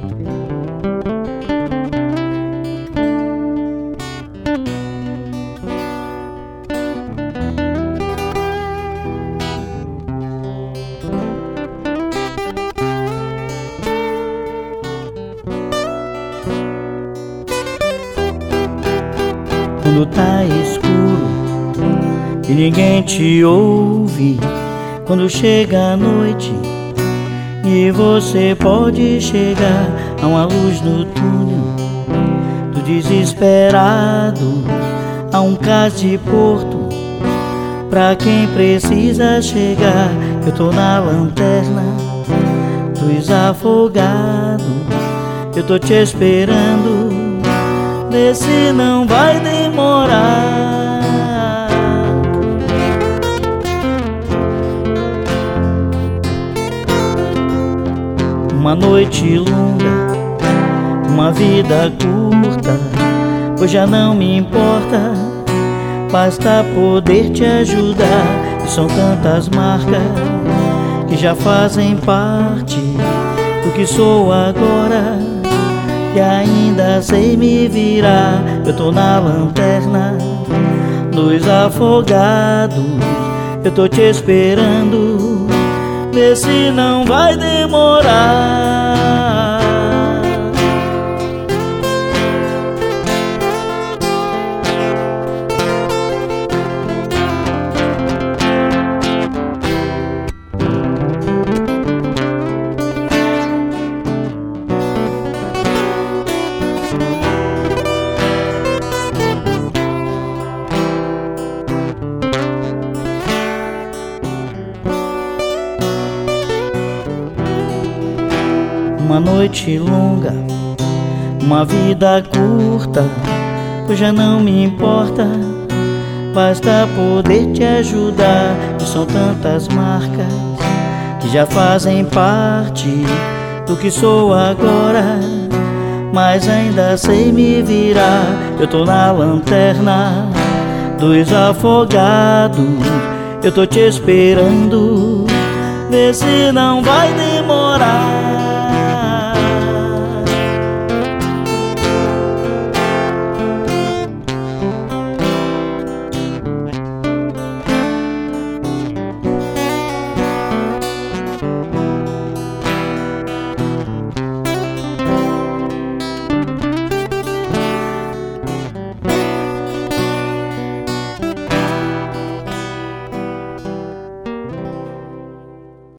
Quando tá escuro e ninguém te ouve, quando chega a noite e você pode chegar a uma luz no túnel do desesperado, a um cais de porto pra quem precisa chegar. Eu tô na lanterna dos afogados, eu tô te esperando, vê se não vai demorar. Uma noite longa, uma vida curta, pois já não me importa, basta poder te ajudar. E são tantas marcas que já fazem parte do que sou agora, que ainda sei me virar. Eu tô na lanterna dos afogados, eu tô te esperando, vê se não vai demorar. Uma noite longa, uma vida curta, pois já não me importa, basta poder te ajudar. E são tantas marcas que já fazem parte do que sou agora, mas ainda sei me virar. Eu tô na lanterna dos afogados, eu tô te esperando, vê se não vai demorar.